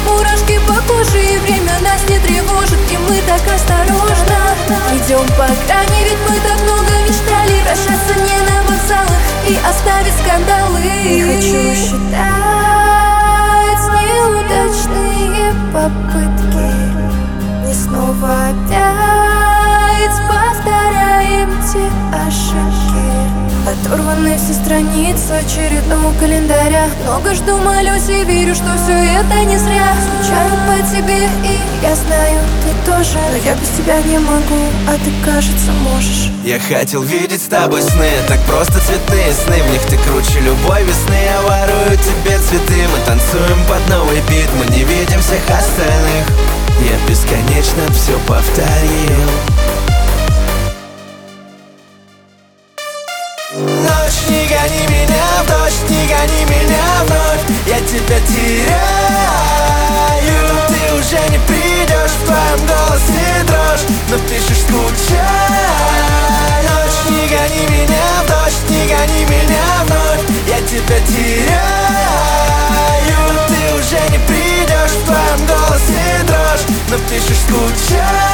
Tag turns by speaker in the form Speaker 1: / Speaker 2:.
Speaker 1: мурашки по коже, и время нас не тревожит, и мы так осторожно идем по грани, ведь мы так много мечтали прощаться не на вокзалах и оставить скандалы. Не хочу считать неудачные попытки, не снова опять повторяем те ошибки. Оторваны все страницы очередного календаря. Много жду, молюсь и верю, что все это не зря. Скучаю по тебе, и я знаю, ты тоже. Но я без тебя не могу, а ты, кажется, можешь.
Speaker 2: Я хотел видеть с тобой сны, так просто цветные сны. В них ты круче любой весны. Я ворую тебе цветы, мы танцуем под новый бит. Мы не видим всех остальных. Я бесконечно все повторил. Ночь, не гони меня в дождь, не гони меня вновь. Я тебя теряю, ты уже не придешь, в твоем голосе дрожь, но пишешь скучай. Ночь, не гони меня в дождь, не гони меня вновь. Я тебя теряю, ты уже не придешь, в твоем голосе дрожь, но пишешь скучай.